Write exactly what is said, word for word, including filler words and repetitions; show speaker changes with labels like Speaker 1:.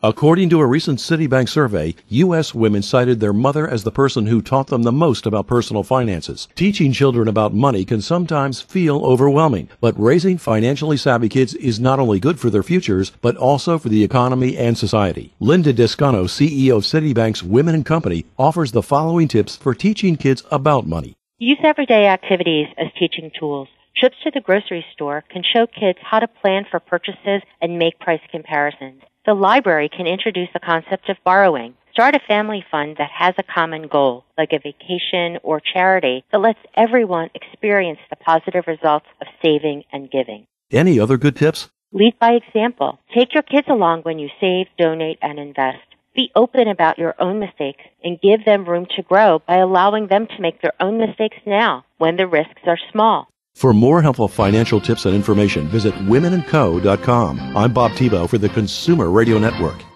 Speaker 1: According to a recent Citibank survey, U S women cited their mother as the person who taught them the most about personal finances. Teaching children about money can sometimes feel overwhelming, but raising financially savvy kids is not only good for their futures, but also for the economy and society. Linda Descano, C E O of Citibank's Women and Company, offers the following tips for teaching kids about money.
Speaker 2: Use everyday activities as teaching tools. Trips to the grocery store can show kids how to plan for purchases and make price comparisons. The library can introduce the concept of borrowing. Start a family fund that has a common goal, like a vacation or charity, that lets everyone experience the positive results of saving and giving.
Speaker 1: Any other good tips?
Speaker 2: Lead by example. Take your kids along when you save, donate, and invest. Be open about your own mistakes and give them room to grow by allowing them to make their own mistakes now when the risks are small.
Speaker 1: For more helpful financial tips and information, visit women and co dot com. I'm Bob Tebow for the Consumer Radio Network.